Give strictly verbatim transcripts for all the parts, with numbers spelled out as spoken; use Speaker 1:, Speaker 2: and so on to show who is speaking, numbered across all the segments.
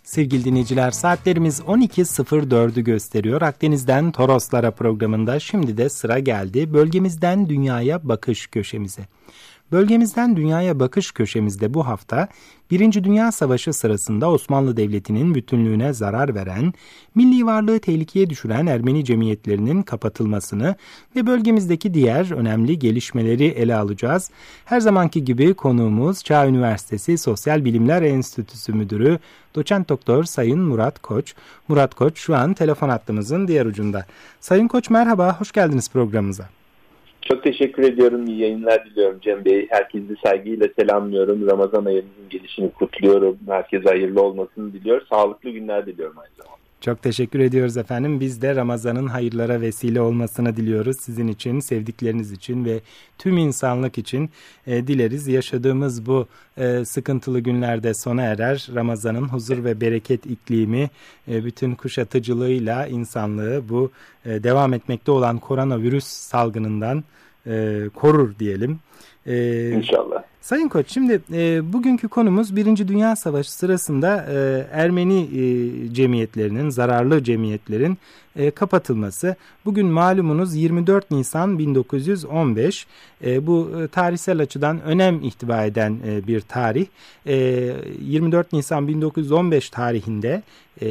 Speaker 1: Sevgili dinleyiciler, saatlerimiz on iki sıfır dördü gösteriyor. Akdeniz'den Toroslara programında şimdi de sıra geldi bölgemizden dünyaya bakış köşemize. Bölgemizden dünyaya bakış köşemizde bu hafta Birinci Dünya Savaşı sırasında Osmanlı Devleti'nin bütünlüğüne zarar veren, milli varlığı tehlikeye düşüren Ermeni cemiyetlerinin kapatılmasını ve bölgemizdeki diğer önemli gelişmeleri ele alacağız. Her zamanki gibi konuğumuz Çağ Üniversitesi Sosyal Bilimler Enstitüsü Müdürü Doçent Doktor Sayın Murat Koç. Murat Koç şu an telefon hattımızın diğer ucunda. Sayın Koç merhaba, hoş geldiniz programımıza.
Speaker 2: Çok teşekkür ediyorum. İyi yayınlar diliyorum Cem Bey. Herkesi saygıyla selamlıyorum. Ramazan ayımızın gelişini kutluyorum. Herkese hayırlı olmasını diliyor. Sağlıklı günler diliyorum aynı zamanda.
Speaker 1: Çok teşekkür ediyoruz efendim. Biz de Ramazan'ın hayırlara vesile olmasını diliyoruz. Sizin için, sevdikleriniz için ve tüm insanlık için e, dileriz. Yaşadığımız bu e, sıkıntılı günlerde sona erer. Ramazan'ın huzur ve bereket iklimi e, bütün kuşatıcılığıyla insanlığı bu e, devam etmekte olan koronavirüs salgınından e, korur diyelim. E,
Speaker 2: İnşallah.
Speaker 1: Sayın Koç, şimdi e, bugünkü konumuz Birinci Dünya Savaşı sırasında e, Ermeni e, cemiyetlerinin, zararlı cemiyetlerin e, kapatılması. Bugün malumunuz yirmi dört Nisan bin dokuz yüz on beş, e, bu e, tarihsel açıdan önem ihtiva eden e, bir tarih. E, yirmi dört Nisan bin dokuz yüz on beş tarihinde e,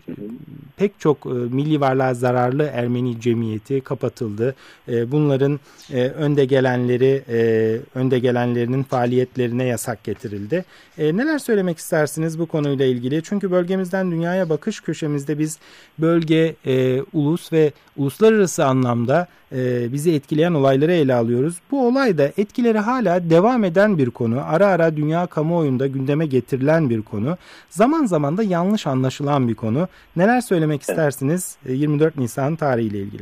Speaker 1: pek çok e, milli varlığa zararlı Ermeni cemiyeti kapatıldı. E, bunların e, önde gelenleri, e, önde gelenlerinin faaliyetlerine yasak getirildi. E, neler söylemek istersiniz bu konuyla ilgili? Çünkü bölgemizden dünyaya bakış köşemizde biz bölge, e, ulus ve uluslararası anlamda e, bizi etkileyen olayları ele alıyoruz. Bu olay da etkileri hala devam eden bir konu. Ara ara dünya kamuoyunda gündeme getirilen bir konu. Zaman zaman da yanlış anlaşılan bir konu. Neler söylemek istersiniz e, yirmi dört Nisan tarihiyle ilgili?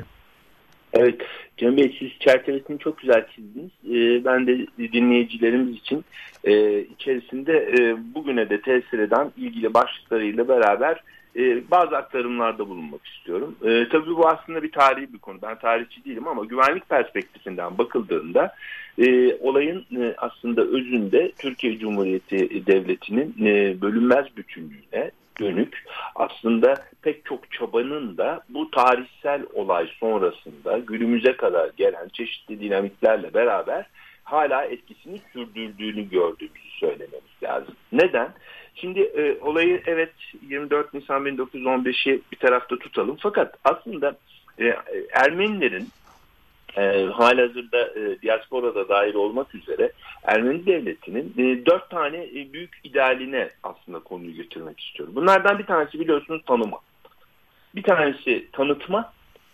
Speaker 2: Evet, Cem Bey siz çerçevesini çok güzel çizdiniz. Ee, ben de dinleyicilerimiz için e, içerisinde e, bugüne de tesir eden ilgili başlıklarıyla beraber e, bazı aktarımlarda bulunmak istiyorum. E, tabii bu aslında bir tarihi bir konu. Ben tarihçi değilim ama güvenlik perspektifinden bakıldığında e, olayın e, aslında özünde Türkiye Cumhuriyeti Devleti'nin e, bölünmez bütünlüğüne dönük aslında pek çok çabanın da bu tarihsel olay sonrasında günümüze kadar gelen çeşitli dinamiklerle beraber hala etkisini sürdürdüğünü gördüğümüzü söylememiz lazım. Neden? Şimdi e, olayı evet yirmi dört Nisan bin dokuz yüz on beşi bir tarafta tutalım fakat aslında e, Ermenilerin E, halihazırda e, diasporada dahil olmak üzere Ermeni devletinin e, dört tane e, büyük idealine aslında konuyu getirmek istiyorum. Bunlardan bir tanesi biliyorsunuz tanıma. Bir tanesi tanıtma,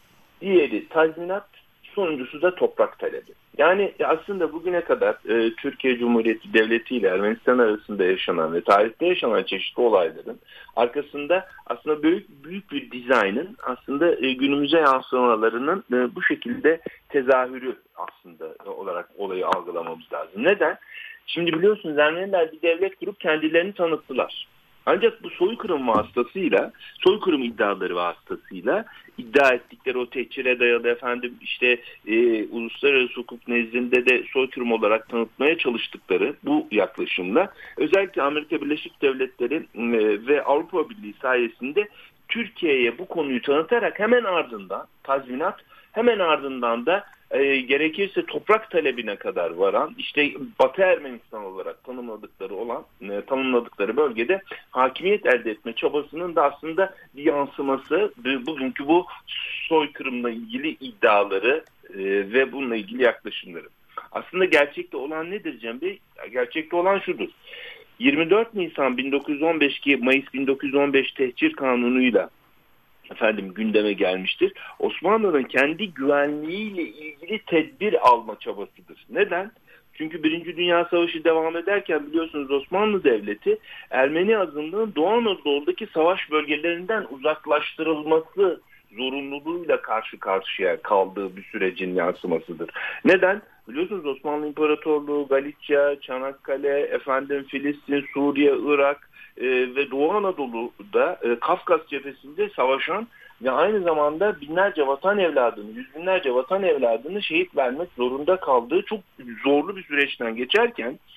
Speaker 2: diğeri tazminat, sonuncusu da toprak talebi. Yani aslında bugüne kadar e, Türkiye Cumhuriyeti Devleti ile Ermenistan arasında yaşanan ve tarihte yaşanan çeşitli olayların arkasında aslında büyük büyük bir dizaynın aslında e, günümüze yansımalarının e, bu şekilde tezahürü aslında e, olarak olayı algılamamız lazım. Neden? Şimdi biliyorsunuz Ermeniler bir devlet kurup kendilerini tanıttılar. Ancak bu soykırım vasıtasıyla, soykırım iddiaları vasıtasıyla iddia ettikleri o tehcire dayalı efendim işte e, uluslararası hukuk nezdinde de soykırım olarak tanıtmaya çalıştıkları bu yaklaşımla özellikle Amerika Birleşik Devletleri e, ve Avrupa Birliği sayesinde Türkiye'ye bu konuyu tanıtarak hemen ardından tazminat, hemen ardından da e, gerekirse toprak talebine kadar varan işte Batı Ermenistan olarak tanımladıkları olan e, tanımladıkları bölgede hakimiyet elde etme çabasının da aslında bir yansıması e, bugünkü bu soykırımla ilgili iddiaları e, ve bununla ilgili yaklaşımları. Aslında gerçekte olan nedir Cem Bey? Gerçekte olan şudur. yirmi dört Nisan bin dokuz yüz on beş ki Mayıs bin dokuz yüz on beş tehcir kanunuyla efendim gündeme gelmiştir. Osmanlı'nın kendi güvenliğiyle ilgili tedbir alma çabasıdır. Neden? Çünkü Birinci Dünya Savaşı devam ederken biliyorsunuz Osmanlı Devleti Ermeni azınlığın Doğu Anadolu'daki savaş bölgelerinden uzaklaştırılması zorunluluğuyla karşı karşıya kaldığı bir sürecin yansımasıdır. Neden? Biliyorsunuz Osmanlı İmparatorluğu, Galicia, Çanakkale, efendim Filistin, Suriye, Irak e, ve Doğu Anadolu'da e, Kafkas cephesinde savaşan ve aynı zamanda binlerce vatan evladını, yüz binlerce vatan evladını şehit vermek zorunda kaldığı çok zorlu bir süreçten geçerken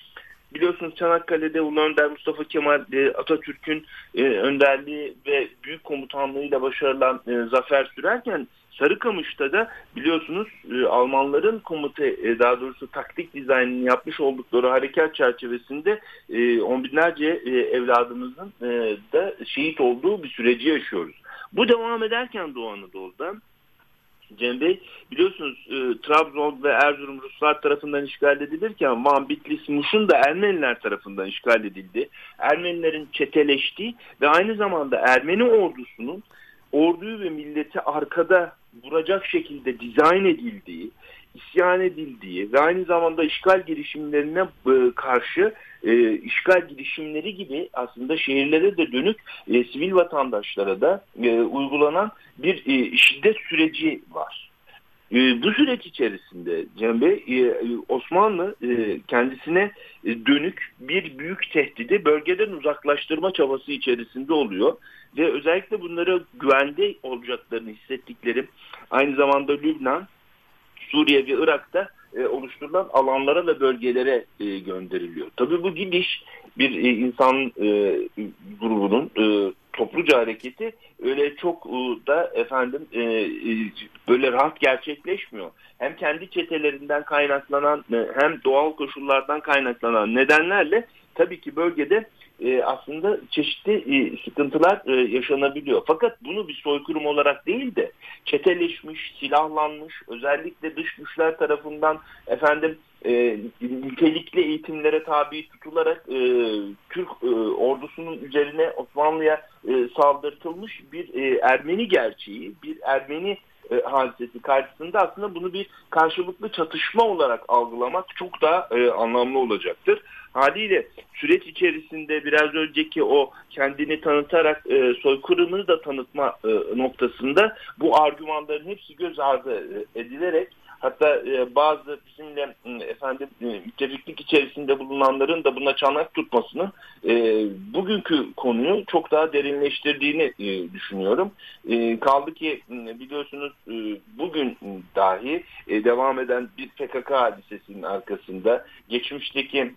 Speaker 2: Biliyorsunuz Çanakkale'de Ulu Önder Mustafa Kemal Atatürk'ün önderliği ve büyük komutanlığıyla başarılan zafer sürerken, Sarıkamış'ta da biliyorsunuz Almanların komuta, daha doğrusu taktik dizaynını yapmış oldukları harekat çerçevesinde on binlerce evladımızın da şehit olduğu bir süreci yaşıyoruz. Bu devam ederken Doğu Anadolu'da Cem Bey, biliyorsunuz e, Trabzon ve Erzurum Ruslar tarafından işgal edilirken Van, Bitlis, Muş'un da Ermeniler tarafından işgal edildi. Ermenilerin çeteleştiği ve aynı zamanda Ermeni ordusunun orduyu ve milleti arkada vuracak şekilde dizayn edildiği, isyan edildiği ve aynı zamanda işgal girişimlerine e, karşı e, işgal girişimleri gibi aslında şehirlere de dönük e, sivil vatandaşlara da e, uygulanan bir e, şiddet süreci var. E, bu süreç içerisinde Cem Bey, e, Osmanlı e, kendisine e, dönük bir büyük tehdidi bölgeden uzaklaştırma çabası içerisinde oluyor. Ve özellikle bunlara güvende olacaklarını hissettikleri aynı zamanda Lübnan, Suriye ve Irak'ta e, oluşturulan alanlara ve bölgelere e, gönderiliyor. Tabii bu gidiş bir e, insan e, grubunun e, topluca hareketi öyle çok e, da efendim e, e, böyle rahat gerçekleşmiyor. Hem kendi çetelerinden kaynaklanan e, hem doğal koşullardan kaynaklanan nedenlerle tabii ki bölgede e, aslında çeşitli e, sıkıntılar e, yaşanabiliyor. Fakat bunu bir soykırım olarak değil de çeteleşmiş, silahlanmış, özellikle dış güçler tarafından efendim e, nitelikli eğitimlere tabi tutularak e, Türk e, ordusunun üzerine Osmanlı'ya e, saldırtılmış bir e, Ermeni gerçeği, bir Ermeni e, hadisesi karşısında aslında bunu bir karşılıklı çatışma olarak algılamak çok daha e, anlamlı olacaktır. Haliyle süreç içerisinde biraz önceki o kendini tanıtarak e, soykırımını da tanıtma e, noktasında bu argümanların hepsi göz ardı edilerek, hatta e, bazı bizimle e, efendim e, müttefiklik içerisinde bulunanların da buna çanak tutmasının e, bugünkü konuyu çok daha derinleştirdiğini e, düşünüyorum. E, kaldı ki e, biliyorsunuz e, bugün dahi e, devam eden bir P K K hadisesinin arkasında, geçmişteki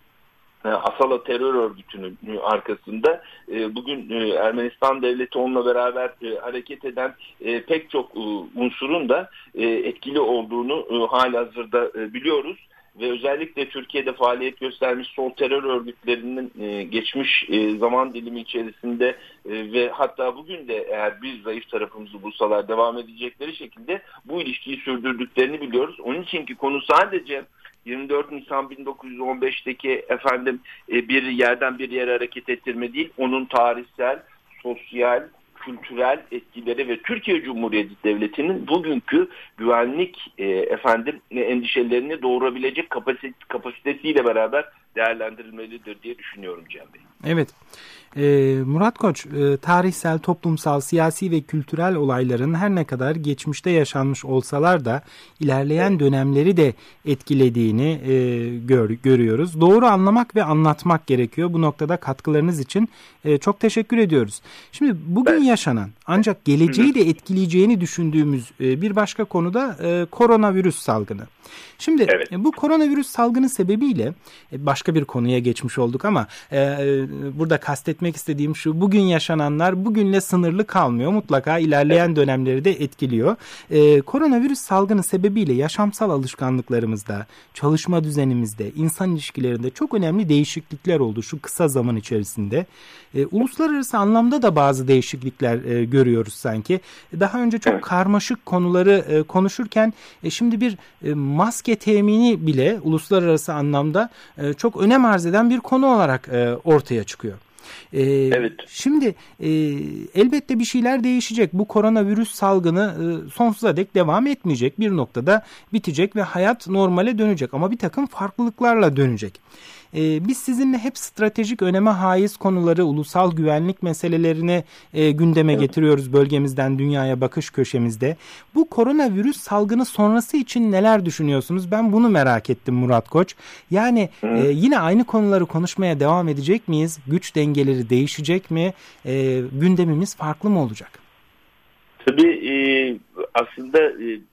Speaker 2: Asala terör örgütünün arkasında bugün Ermenistan devleti onunla beraber hareket eden pek çok unsurun da etkili olduğunu halihazırda biliyoruz. Ve özellikle Türkiye'de faaliyet göstermiş sol terör örgütlerinin geçmiş zaman dilimi içerisinde ve hatta bugün de eğer bir zayıf tarafımızı bulsalar devam edecekleri şekilde bu ilişkiyi sürdürdüklerini biliyoruz. Onun için ki konu sadece yirmi dört Nisan bin dokuz yüz on beş'teki efendim bir yerden bir yere hareket ettirme değil, onun tarihsel, sosyal, kültürel etkileri ve Türkiye Cumhuriyeti Devleti'nin bugünkü güvenlik e, efendim endişelerini doğurabilecek kapasite, kapasitesiyle beraber değerlendirilmelidir diye düşünüyorum Cem Bey.
Speaker 1: Evet. Ee, Murat Koç, e, tarihsel, toplumsal, siyasi ve kültürel olayların her ne kadar geçmişte yaşanmış olsalar da ilerleyen dönemleri de etkilediğini e, gör, görüyoruz. Doğru anlamak ve anlatmak gerekiyor. Bu noktada katkılarınız için e, çok teşekkür ediyoruz. Şimdi bugün evet. yaşanan ancak geleceği de etkileyeceğini düşündüğümüz e, bir başka konuda e, koronavirüs salgını. Şimdi evet. bu koronavirüs salgını sebebiyle başka bir konuya geçmiş olduk ama e, burada kastetmek istediğim şu: bugün yaşananlar bugünle sınırlı kalmıyor. Mutlaka ilerleyen evet. dönemleri de etkiliyor. E, koronavirüs salgını sebebiyle yaşamsal alışkanlıklarımızda, çalışma düzenimizde, insan ilişkilerinde çok önemli değişiklikler oldu şu kısa zaman içerisinde. E, uluslararası anlamda da bazı değişiklikler e, görüyoruz sanki. Daha önce çok evet. karmaşık konuları e, konuşurken e, şimdi bir e, maske temini bile uluslararası anlamda e, çok önem arz eden bir konu olarak e, ortaya çıkıyor. Ee, evet. Şimdi e, elbette bir şeyler değişecek. Bu koronavirüs salgını e, sonsuza dek devam etmeyecek. Bir noktada bitecek ve hayat normale dönecek. Ama bir takım farklılıklarla dönecek. Ee, biz sizinle hep stratejik öneme haiz konuları, ulusal güvenlik meselelerini e, gündeme evet. getiriyoruz bölgemizden dünyaya bakış köşemizde. Bu koronavirüs salgını sonrası için neler düşünüyorsunuz? Ben bunu merak ettim Murat Koç. Yani e, yine aynı konuları konuşmaya devam edecek miyiz? Güç dengeleri değişecek mi? E, gündemimiz farklı mı olacak?
Speaker 2: Tabii e, aslında e,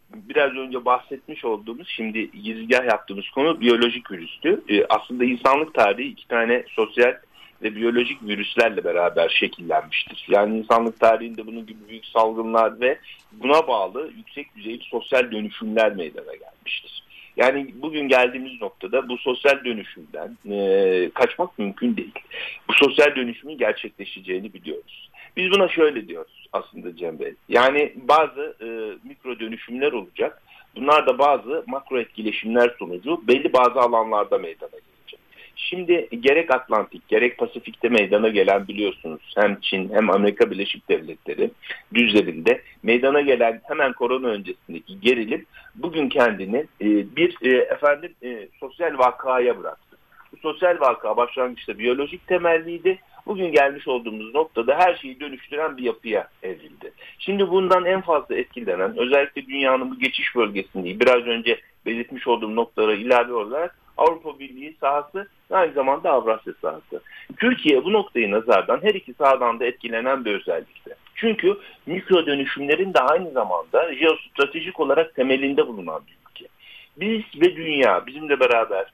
Speaker 2: biraz önce bahsetmiş olduğumuz, şimdi girizgah yaptığımız konu biyolojik virüstü. E, aslında insanlık tarihi iki tane sosyal ve biyolojik virüslerle beraber şekillenmiştir. Yani insanlık tarihinde bunun gibi büyük salgınlar ve buna bağlı yüksek düzeyli sosyal dönüşümler meydana gelmiştir. Yani bugün geldiğimiz noktada bu sosyal dönüşümden e, kaçmak mümkün değil. Bu sosyal dönüşümün gerçekleşeceğini biliyoruz. Biz buna şöyle diyoruz aslında Cem Bey. Yani bazı e, mikro dönüşümler olacak. Bunlar da bazı makro etkileşimler sonucu belli bazı alanlarda meydana gelecek. Şimdi gerek Atlantik gerek Pasifik'te meydana gelen, biliyorsunuz, hem Çin hem Amerika Birleşik Devletleri düzleminde meydana gelen hemen korona öncesindeki gerilim bugün kendini e, bir e, efendim e, sosyal vakaya bıraktı. Bu sosyal vaka başlangıçta biyolojik temelliydi. Bugün gelmiş olduğumuz noktada her şeyi dönüştüren bir yapıya evrildi. Şimdi bundan en fazla etkilenen, özellikle dünyanın bu geçiş bölgesinde, biraz önce belirtmiş olduğum noktalara ilave olarak Avrupa Birliği sahası ve aynı zamanda Avrasya sahası. Türkiye bu noktayı nazardan her iki sahadan da etkilenen bir özellikle. Çünkü mikro dönüşümlerin de aynı zamanda jeostratejik olarak temelinde bulunan bir ülke. Biz ve dünya bizimle beraber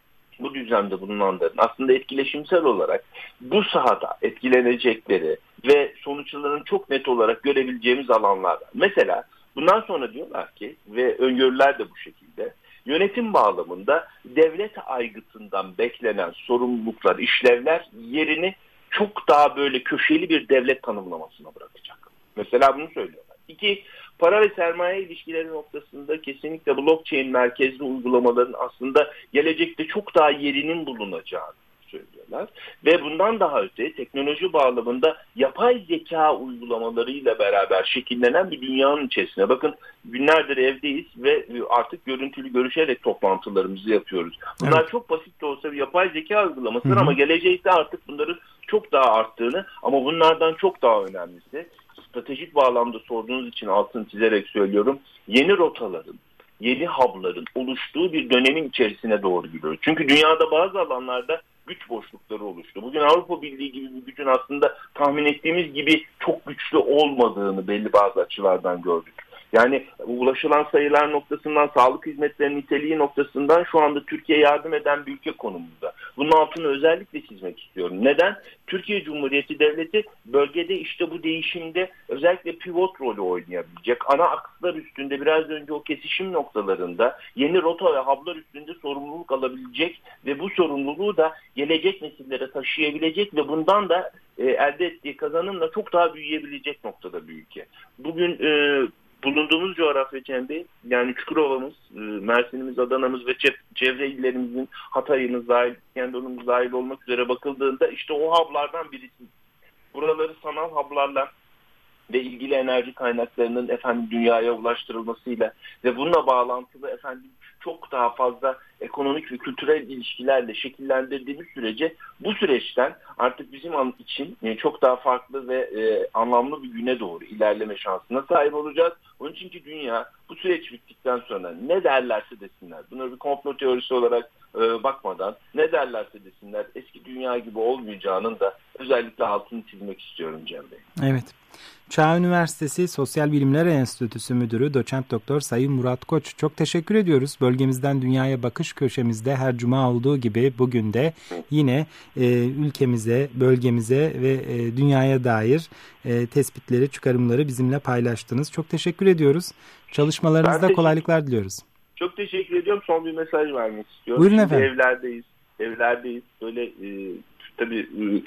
Speaker 2: bu düzlemde bulunanların aslında etkileşimsel olarak bu sahada etkilenecekleri ve sonuçlarını çok net olarak görebileceğimiz alanlar var. Mesela bundan sonra diyorlar ki, ve öngörüler de bu şekilde, yönetim bağlamında devlet aygıtından beklenen sorumluluklar, işlevler yerini çok daha böyle köşeli bir devlet tanımlamasına bırakacak. Mesela bunu söylüyorlar. İki, para ve sermaye ilişkileri noktasında kesinlikle blockchain merkezli uygulamaların aslında gelecekte çok daha yerinin bulunacağını söylüyorlar. Ve bundan daha öte teknoloji bağlamında yapay zeka uygulamalarıyla beraber şekillenen bir dünyanın içerisine. Bakın, günlerdir evdeyiz ve artık görüntülü görüşerek toplantılarımızı yapıyoruz. Bunlar evet, çok basit de olsa bir yapay zeka uygulamasıdır, ama gelecekte artık bunların çok daha arttığını, ama bunlardan çok daha önemlisi, stratejik bağlamda sorduğunuz için altını çizerek söylüyorum, yeni rotaların, yeni hub'ların oluştuğu bir dönemin içerisine doğru gidiyoruz. Çünkü dünyada bazı alanlarda güç boşlukları oluştu. Bugün Avrupa Birliği gibi bir gücün aslında tahmin ettiğimiz gibi çok güçlü olmadığını belli bazı açılardan gördük. Yani ulaşılan sayılar noktasından, sağlık hizmetlerinin niteliği noktasından şu anda Türkiye yardım eden bir ülke konumunda. Bunun altını özellikle çizmek istiyorum. Neden? Türkiye Cumhuriyeti Devleti bölgede işte bu değişimde özellikle pivot rolü oynayabilecek. Ana akslar üstünde, biraz önce o kesişim noktalarında yeni rota ve hub'lar üstünde sorumluluk alabilecek ve bu sorumluluğu da gelecek nesillere taşıyabilecek ve bundan da e, elde ettiği kazanımla çok daha büyüyebilecek noktada bir ülke. Bugün e, bulunduğumuz coğrafya Cem Bey, yani Çukurova'mız, Mersin'imiz, Adana'mız ve çevre illerimizin, Hatay'ımız dahil, Kendon'umuz dahil olmak üzere bakıldığında işte o hub'lardan birisi. Buraları sanal hub'larla ve ilgili enerji kaynaklarının efendim dünyaya ulaştırılmasıyla ve bununla bağlantılı efendim çok daha fazla ekonomik ve kültürel ilişkilerle şekillendirdiğimiz sürece bu süreçten artık bizim için çok daha farklı ve e, anlamlı bir güne doğru ilerleme şansına sahip olacağız. Onun için ki dünya bu süreç bittikten sonra ne derlerse desinler, buna bir komplo teorisi olarak e, bakmadan ne derlerse desinler, eski dünya gibi olmayacağının da özellikle altını çizmek istiyorum Cem Bey.
Speaker 1: Evet. Çağ Üniversitesi Sosyal Bilimler Enstitüsü Müdürü Doçent Doktor Sayın Murat Koç, çok teşekkür ediyoruz. Bölgemizden dünyaya bakış köşemizde her cuma olduğu gibi bugün de yine e, ülkemize, bölgemize ve e, dünyaya dair e, tespitleri, çıkarımları bizimle paylaştınız. Çok teşekkür ediyoruz. Çalışmalarınızda kolaylıklar diliyoruz.
Speaker 2: Çok teşekkür ediyorum. Son bir mesaj vermek istiyorum.
Speaker 1: Buyurun
Speaker 2: Şimdi
Speaker 1: efendim.
Speaker 2: Evlerdeyiz. Evlerdeyiz. Böyle e, tabii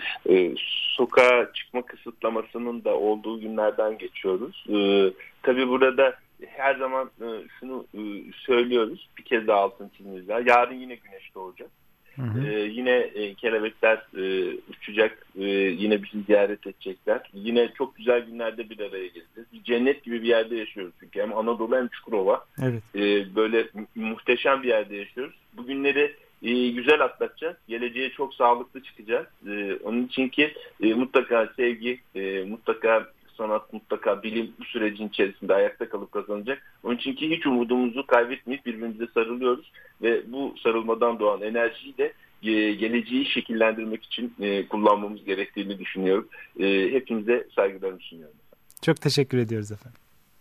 Speaker 2: e, sokağa çıkma kısıtlamasının da olduğu günlerden geçiyoruz. E, tabii burada her zaman e, şunu e, söylüyoruz. Bir kez daha altını çizmemiz lazım. Yarın yine güneş doğacak. Hı hı. Ee, yine e, kelebekler e, uçacak, e, yine bizi ziyaret edecekler. Yine çok güzel günlerde bir araya geleceğiz. Bir cennet gibi bir yerde yaşıyoruz çünkü hem Anadolu hem Çukurova.
Speaker 1: Evet.
Speaker 2: E, böyle muhteşem bir yerde yaşıyoruz. Bu günleri e, güzel atlatacağız. Geleceğe çok sağlıklı çıkacağız. E, onun için ki e, mutlaka sevgi, e, mutlaka sanat, mutlaka bilim bu sürecin içerisinde ayakta kalıp kazanacak. Onun için ki hiç umudumuzu kaybetmeyip birbirimize sarılıyoruz ve bu sarılmadan doğan enerjiyi de e, geleceği şekillendirmek için e, kullanmamız gerektiğini düşünüyorum. E, hepinize saygılarımı sunuyorum.
Speaker 1: Çok teşekkür ediyoruz efendim.